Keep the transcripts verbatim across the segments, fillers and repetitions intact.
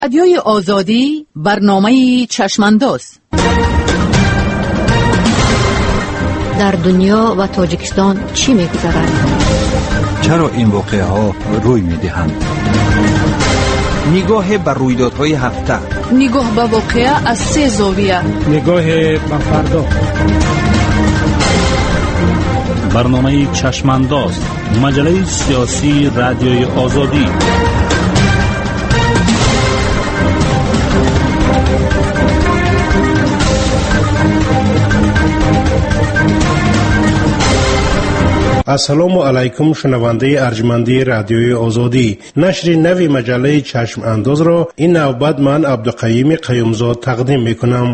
رادیوی آزادی برنامه چشمانداز در دنیا و تاجیکستان چی می‌گذرد؟ چرا این واقعه ها روی می‌دهند؟ نگاه بر رویدادهای هفته، نگاه به واقعه از سه زاویه، نگاه به فردا. برنامه چشمانداز، مجله سیاسی رادیوی آزادی. السلام علیکم شنونده ارجمندی رادیوی آزادی. نشر نوی مجله چشم انداز را این نوبت من عبدالقیوم قیومزاد تقدیم میکنم.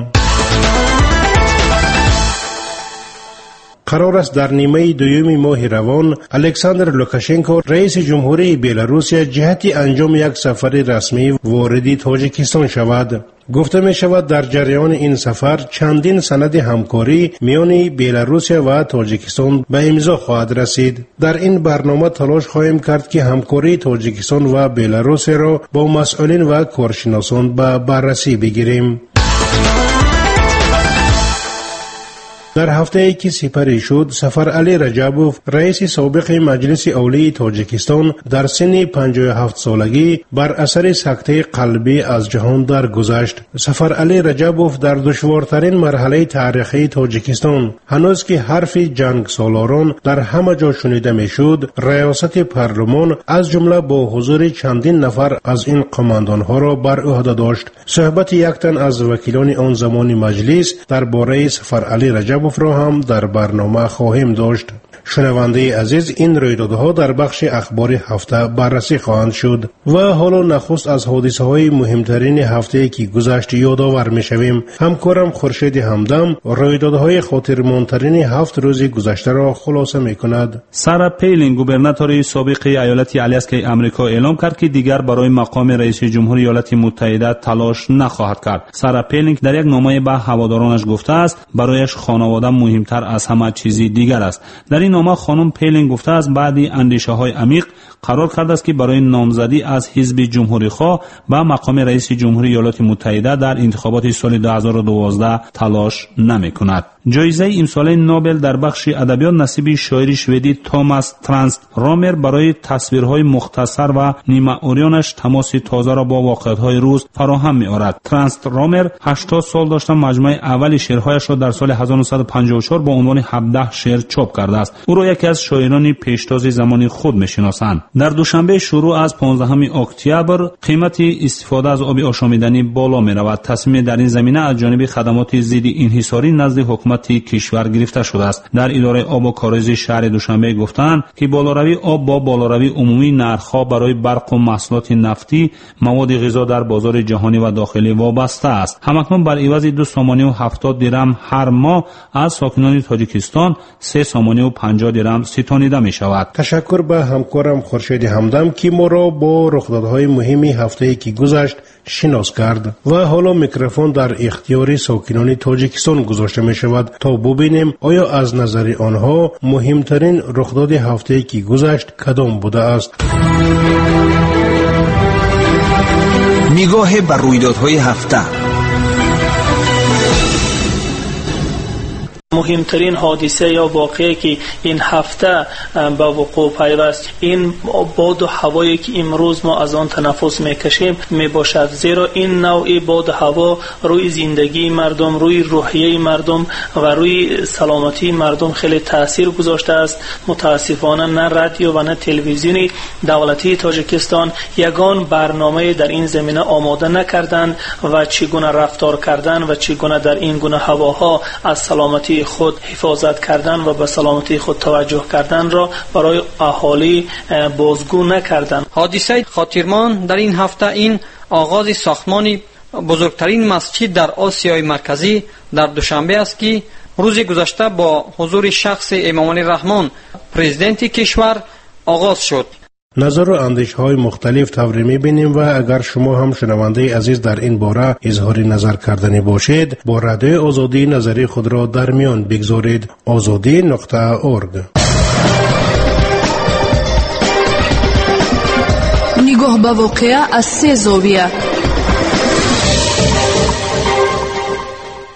قرار است در نیمه دوم ماه روان الکساندر لوکاشنکو رئیس جمهوری بلاروسیا جهت انجام یک سفر رسمی وارد تاجیکستان شود. گفته می شود در جریان این سفر چندین سند همکاری میان بلاروسیا و تاجیکستان به امضا خواهد رسید. در این برنامه تلاش خواهیم کرد که همکاری تاجیکستان و بلاروسیا را با مسئولین و کارشناسان به بررسی بگیریم. در هفته ای که سپری شد، سفر علی رجبوف رئیس سابق مجلس اولی تاجیکستان در سن پنجاه و هفت سالگی بر اثر سکته قلبی از جهان درگذشت. سفر علی رجبوف در دشوارترین مرحله تاریخی تاجیکستان، هنوز که حرف جنگ سالاران در همه جا شنیده میشد، ریاست پارلمان از جمله با حضور چندین نفر از این قماندان ها را بر عهده داشت. صحبت یک تن از وکیلان آن زمان مجلس درباره سفر علی رجبوف را هم در برنامه خواهیم داشت. شنونده عزیز، این رویدادها در بخش اخبار هفته بررسی خواهند شد و حالا نخست از حادثه های مهمترین هفته که گذشت یادآور می شویم. همکارم خورشید همدم رویدادهای خاطرماندترین هفت روز گذشته را خلاصه می کند. سارا پیلین گوبرناتوری سابق ایالت آلاسکای آمریکا اعلام کرد که دیگر برای مقام رئیس جمهوری ایالات متحده تلاش نخواهد کرد. سارا پیلین در یک نامه به هوادارانش گفته است برایش خانواده مهمتر از همه چیزی دیگر است. در این نامه خانم پیلین گفته است بعد اندیشه‌های عمیق قرار کرده است که برای نامزدی از حزب جمهوری خواه به مقام رئیس جمهوری ایالات متحده در انتخابات سال دو هزار و دوازده تلاش نمی‌کند. جایزه امسال نوبل در بخش ادبیات نصیب شاعر شوئدی توماس ترانست رامر برای تصویرهای مختصر و نیمه اوریانش تماس تازه را با واقعیت‌های روز فراهم می‌آورد. ترانست رامر هشتاد سال داشته مجموعه اول شعرهایش را در سال هزار و نهصد و پنجاه و چهار با عنوان هفده شعر چاپ کرده است. او را یکی از شاعران پیشتاز زمان خود می‌شناسند. در دوشنبه شروع از پانزدهم اکتبر قیمت استفاده از آب آشامیدنی بالا می‌رود. تصمیم در این زمینه از جانب خدمات ضد انحصاری نزد حکومت کشور گرفته شده است. در اداره آب و کاریزی شهر دوشنبه گفتند که بالاروی آب با بالاروی عمومی نرخ‌ها برای برق و محصولات نفتی، مواد غذا در بازار جهانی و داخلی وابسته است. همکنون بر عوض دو سامانه و هفتاد درم هر ماه از ساکنان تاجیکستان سه سامانه و پنجاه درم ستانیده می شود. تشکر به همکارم خورشید همدم که ما را با رخدادهای مهمی هفته‌ای که گذشت شناس کرد و حالا میکروفون در اختیار ساکنان تاجیکستان گذاشته می شود تا ببینیم آیا از نظر آنها مهمترین رخداد هفته‌ای که گذشت کدام بوده است. نگاه بر رویدادهای هفته. مهمترین حادثه یا واقعه که این هفته به وقوع پیوست این باد و هوایی که امروز ما از آن تنفس میکشیم میباشد، زیرا این نوع باد و هوا روی زندگی مردم، روی روحیه مردم و روی سلامتی مردم خیلی تاثیر گذاشته است. متاسفانه نه رادیو و نه تلویزیونی دولتی تاجیکستان یگان برنامه در این زمینه آماده نکردند و چگونه رفتار کردن و چگونه در این گونه هواها از سلامتی خود حفاظت کردن و به سلامتی خود توجه کردن را برای اهالی بازگو نکردن. حادثه خاطرمان در این هفته این آغاز ساختمان بزرگترین مسجد در آسیای مرکزی در دوشنبه است که روز گذشته با حضور شخص امام علی رحمان پرزیدنت کشور آغاز شد. نظر و اندیش‌های مختلف توری می‌بینیم و اگر شما هم شنونده عزیز در این باره اظهار نظر کردنی باشید با رادیو آزادی نظری خود را در میان بگذارید. آزادی نقطه اورگ. نگاه به واقعه از سه زاویه.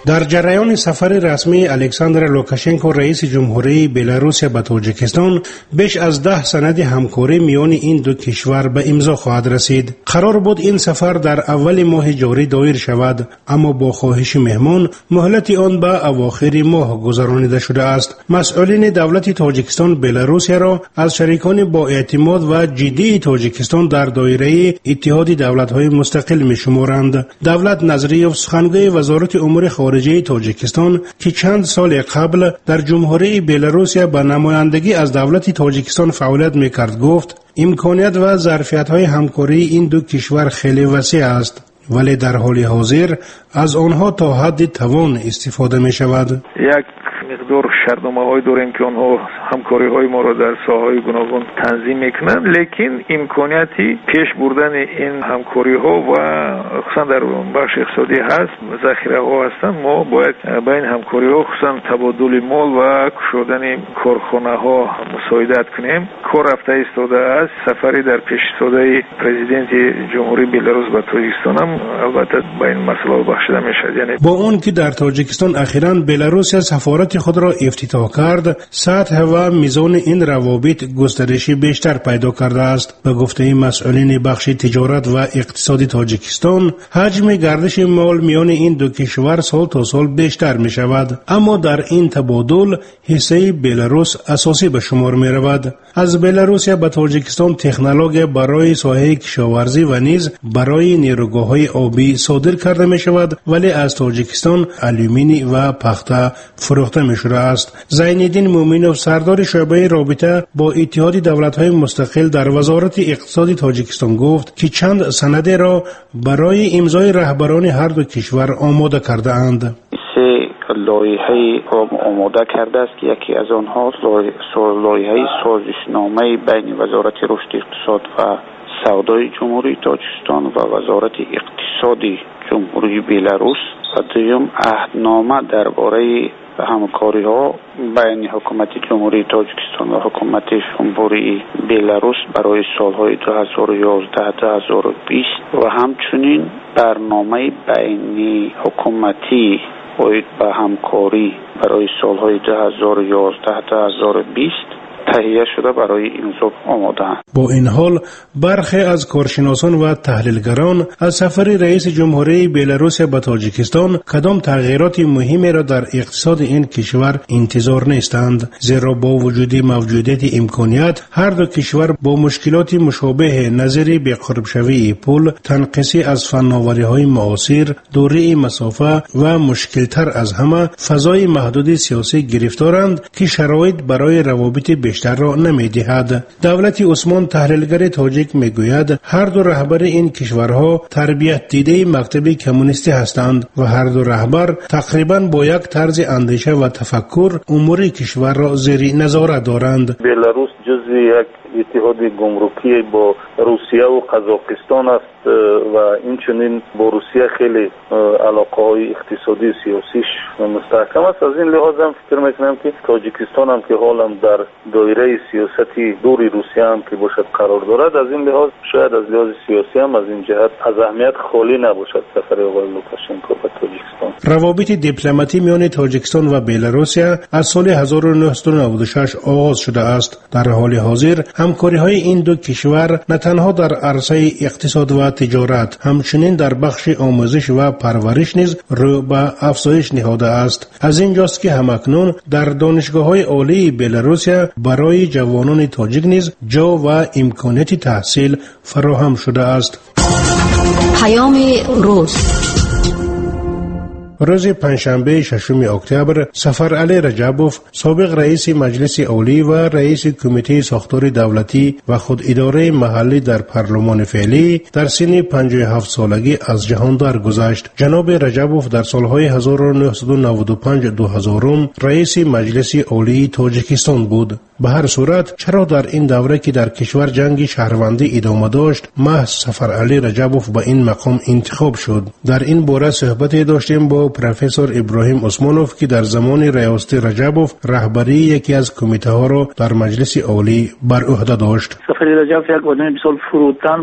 در جریان سفر رسمی الکساندر لوکاشنکو رئیس جمهوری بلاروس به تاجیکستان بیش از ده سند همکاری میان این دو کشور به امضا خواهد رسید. قرار بود این سفر در اول ماه جاری دایر شود، اما با خواهش مهمان مهلت آن به اواخر ماه گذرانیده شده است. مسئولین دولت تاجیکستان بلاروس را از شریکان با اعتماد و جدی تاجیکستان در دایره اتحاد دولت‌های مستقل می‌شمارند. دولت نظریه سخنگوی وزارت امور خارجه تاجیکستان که چند سال قبل در جمهوری بلاروس به نمایندگی از دولت تاجیکستان فعالیت می‌کرد گفت امکانیت و ظرفیت‌های همکاری این دو کشور خیلی وسیع است، ولی در حال حاضر از آنها تا حد توان استفاده می‌شود. یک مقدار شرطنامه‌های داریم که آنها همکاری‌های ما را در ساحه‌های گوناگون تنظیم می‌کنند، لیکن امکانیتی پیش بردن این همکاری‌ها و خصوصا در بخش اقتصادی هست، ذخیره‌ها هستند. ما باید با این همکاری‌ها خصوصا تبادل مال و گشودن کارخانه‌ها مساعدت کنیم. کار رفته ایستاده است. سفری در پیش ایستاده پرزیدنت جمهوری بلاروس به تاجیکستان هم البته با این مسئله بخشیده می‌شود. یعنی با اون که در تاجیکستان اخیراً بلاروس سفارت خود را افتتاح کرد، سطح و میزان این روابط گسترشی بیشتر پیدا کرده است. به گفته مسئولین بخش تجارت و اقتصاد تاجیکستان، حجم گردش مال میان این دو کشور سال تا سال بیشتر می شود، اما در این تبادل حصه بلاروس اساسی به شمار می رود. از بلاروس به تاجیکستان تکنولوژی برای ساحه کشاورزی و نیز برای نیروگاه‌های آبی صادر کرده می شود، ولی از تاجیکستان آلومینی و پخته فروخته می شده است. زینالدین مومنوف سردار شعبه رابطه با اتحاد دولت‌های مستقل در وزارت اقتصاد تاجیکستان گفت که چند سند را برای امضای رهبران هر دو کشور آماده کرده اند. لایحه را آماده کرده است که یکی از آنها لایحه سازشنامه بین وزارت رشد اقتصاد و سودای جمهوری تاجیکستان و وزارت اقتصادی جمهوری بلاروس و دوم عهدنامه درباره همکاری ها بین حکومت جمهوری تاجیکستان و حکومت جمهوری بلاروس برای سالهای دو هزار و یازده تا دو هزار و بیست و همچنین برنامه بین حکومتی باید به همکاری برای سالهای دو هزار و یازده تا دو هزار و بیست تهیه شده برای امضا آماده. با این حال برخی از کارشناسان و تحلیلگران از سفر رئیس جمهوری بلاروس به تاجیکستان کدام تغییرات مهمی را در اقتصاد این کشور انتظار نیستند، زیرا با وجود موجودیت امکانیت هر دو کشور با مشکلات مشابه نظیر به قرب شوی پول، تنقیصی از فناوری‌های معاصر، دوره مسافه و مشکلتر از همه فضای محدود سیاسی گرفتارند که شرایط برای روابط بیشتر را نمی‌دهد. دولت عثمان تحلیلگر تاجیک میگوید هر دو رهبر این کشورها تربیت دیده مکتب کمونیستی هستند و هر دو رهبر تقریباً با یک طرز اندیشه و تفکر امور کشور را زیر نظارت دارند. بلاروس جزو یک اتحاد گمرکی با روسیه و قزاقستان است و اینچنین با روسیه خیلی علاقه های اقتصادی و سیاسیش مستحکم است. از این لحاظ هم فکر میکنم که تاجیکستان هم که حالا در دایره سیاستی دور روسیه هم که باشد قرار دارد، از این لحاظ شاید از لحاظ سیاسی هم از این جهت از اهمیت خالی نباشد سفر آقای لوکاشنکو به تاجیکستان. روابط دیپلماتی میان تاجیکستان و بلاروس از سال هزار و نهصد و نود و شش آغاز شده است. در حال حاضر همکاری‌های این دو کشور نه تنها در عرصه اقتصاد و تجارت، همچنین در بخش آموزش و پرورش نیز رو به افزایش نهاده است. از اینجاست که همکنون در دانشگاه‌های عالی بلاروس برای جوانان تاجیک نیز جا و امکانات تحصیل فراهم شده است. پیام روز روز پنجشنبه ششم اکتبر سفر علی رجبوف سابق رئیس مجلس عالی و رئیس کمیته ساختار دولتی و خود اداره محلی در پارلمان فعلی در سن پنجاه و هفت سالگی از جهان درگذشت. جناب رجبوف در سالهای هزار و نهصد و نود و پنج دو هزار رئیس مجلس عالی تاجیکستان بود. به هر صورت چرا در این دوره که در کشور جنگ شهروندی ادامه داشت محض سفر علی رجبوف به این مقام انتخاب شد؟ در این باره صحبتی داشتیم با پروفسور ابراهیم عثمانوف که در زمان ریاست رجبوف رهبری یکی از کمیته ها را در مجلس عالی بر عهده داشت. سفر رجبوف یک آدم بسیار فروتن بود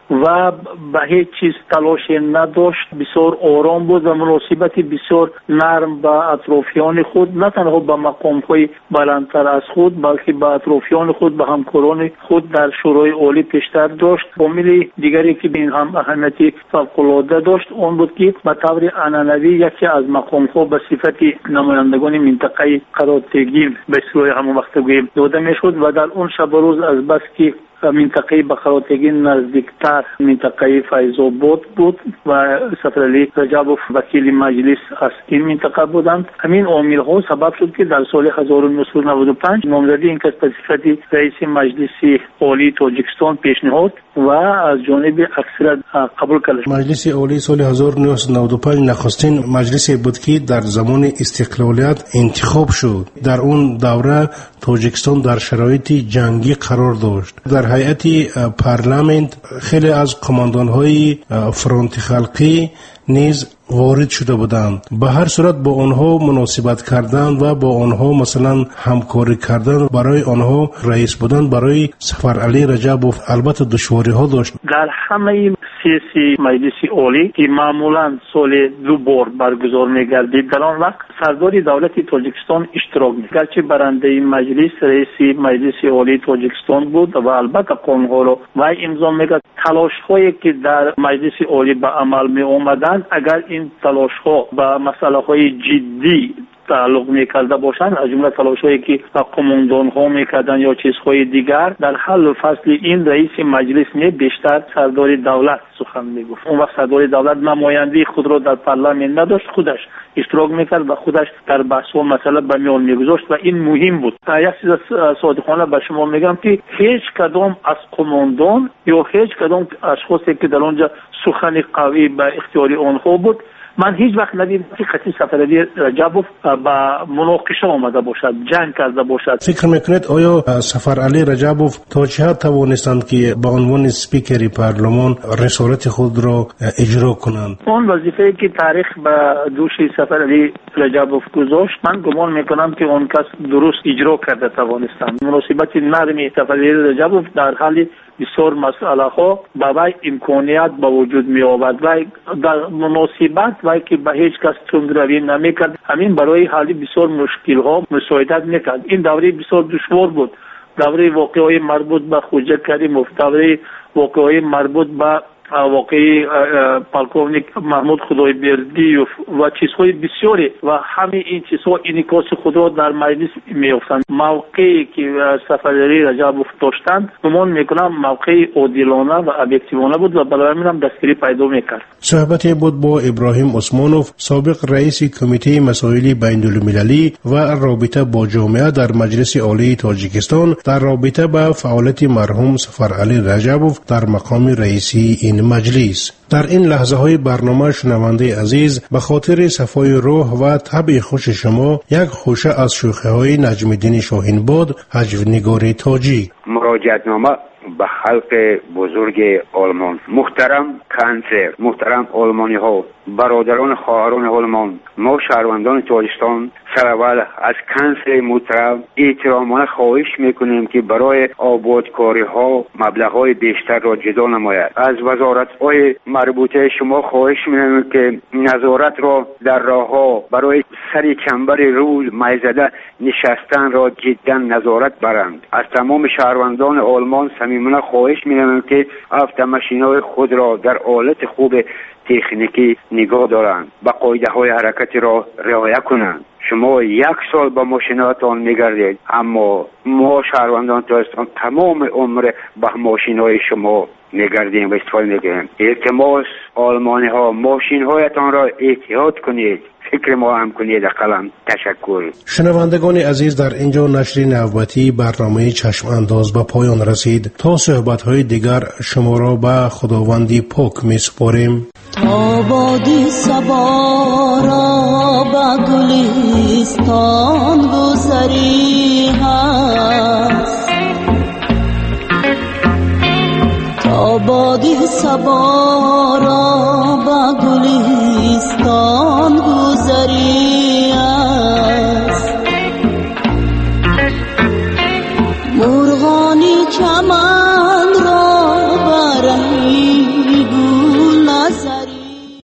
و به هیچ چیز تلاش نداشت. بسیار آرام بود و مناسبت بسیار نرم به اطرافیان خود، نه تنها به مقام‌های بلندتر از خود بلکه به اطرافیان خود، به همکاران خود در شورای عالی پیشتر داشت. عامل دیگری که این هم اهمیت فوق‌العاده داشت آن بود که به طور عنعنوی یکی از مقام‌ها به صفت نمایندگان منطقه قرار گرفت به اصطلاح همون وقت گوییم داده میشد و در اون شب روز از بس که منطقه بخاراتگی نزدیکتر منطقه فیض‌آباد بود و سفرعلی رجبوف وکیل مجلس از این منطقه بودند. همین عامل ها سبب شد که در سال هزار و نهصد و نود و پنج نامزدی این کس به صفت رئیس مجلس عالی تاجیکستان پیشنهاد و از جانب اکثریت قبول کرد. مجلس عالی سال هزار و نهصد و نود و پنج نخستین مجلسی بود که در زمان استقلالیت انتخاب شد. در اون دوره تاجیکستان در شرایط جنگی قرار داشت. در هیئت پارلمانت خیلی از قماندان‌های فرانت خلقی نیز وارد شده بودند. به هر صورت با آنها مناسبت کردن و با آنها مثلا همکاری کردن برای آنها رئیس بودن برای سفرعلی رجبوف البته دشواری ها داشت. در همه سیاسی مجلس عالی که معمولا سال دو بار برگزار می‌گردید در آن وقت سردار دولت تاجیکستان اشتراک می‌کرد. گرچه برنده مجلس رئیس مجلس عالی تاجیکستان بود و البته قانون‌ها را و امضا می‌کرد. تلاش‌هایی که در مجلس عالی به عمل می‌آمدند اگر این تلاش‌ها به مسائل جدی تعلق می‌کرده باشند، از جمله تلاش‌هایی که قماندان‌ها می‌کردند یا چیزهای دیگر، در حل و فصل این رئیس مجلس می بیشتر سردار دولت سخن می‌گفت. اون وقت سردار دولت نماینده خود را در پارلمان نداشت، خودش اشتراک می‌کرد و خودش در بحث‌ها مسئله به میان می‌گذاشت و این مهم بود. یک چیز صادقانه به شما میگم که هیچ کدام از قماندان یا هیچ کدام اشخاصی که در آنجا سخن قوی به اختیار آنها بود، من هیچ وقت ندیدم که خطیب سفرعلی رجبوف با مناقشه آمده باشد، جنگ کرده باشد. فکر میکنید آیا سفرعلی رجبوف تا چه حد توانستند که به عنوان سپیکر پارلمان رسالت خود را اجرا کنند؟ اون وظیفه‌ای که تاریخ به دوش سفرعلی رجبوف گذاشت، من گمان میکنم که اون کس درست اجرا کرده توانستند. مناسبت نرمی سفرعلی رجبوف در حال بسیار مسئله ها به وی امکانیت به وجود می آورد و در مناسبت وی که به هیچ کس تندروی نمی کرد، همین برای حل بسیار مشکل ها مساعدت میکرد. این دوره بسیار دشوار بود، دوره واقعی مربوط به خوجه کریموف، دوره واقعی مربوط به واقعی پالکوونیک محمود خدایبردی و چیزهای بسیاری و همه این چیزها انعکاس خود را در مجلس میافتند. موقعی که سفرعلی رجبوف داشتند گمان میکنم موقعی عادلانه و ابجکتیوانه بود و برای من هم دستگیری پیدا میکرد. صحبتی بود با ابراهیم عثمانوف، سابق رئیس کمیته مسائل بین المللی و رابطه با جامعه در مجلس عالی تاجیکستان در رابطه با فعالیت مرحوم سفرعلی رجبوف در مقام رئیسی این مجلس. در این لحظه های برنامه شنونده عزیز، به خاطر صفای روح و طبع خوش شما یک خوشه از شوخی های نجم الدین شاهینباد، هجونگار تاجیک. مراجعتنامه به خلق بزرگ آلمان. محترم کانسلر، محترم آلمانی ها، برادران خواهران آلمان، ما شهروندان تاجیکستان سرول از کانسلر محترم احترامانه خواهش میکنیم که برای آبادکاری ها مبلغ های بیشتر را جدا نماید. از وزارت های مربوطه شما خواهش میکنیم که نظارت را در راه ها برای سر چنبر رول میزده نشستن را جدا نظارت برند. از تمام شهروندان آلمان صمیمانه خواهش میکنیم که افت خود را در حالت خوب تکنیکی نگاه دارند، با قاعده های حرکت را رعایت کنند. شما یک سال با ماشیناتان میگردید، اما ما شهروندان تاجیکستان تمام عمر با ماشینای شما میگردیم و استفاده میکنیم. التماس آلمانی ها ماشین هایتان را احتیاط کنید، فکر ما هم کنید. قلم تشکر. شنوندگان عزیز، در اینجا نشر نوبتی برنامه چشم انداز به پایان رسید. تا صحبت های دیگر شما را به خداوندی پاک می سپاریم. تا بادی صبا را به گلستان گذری هست، تا بادی صبا را به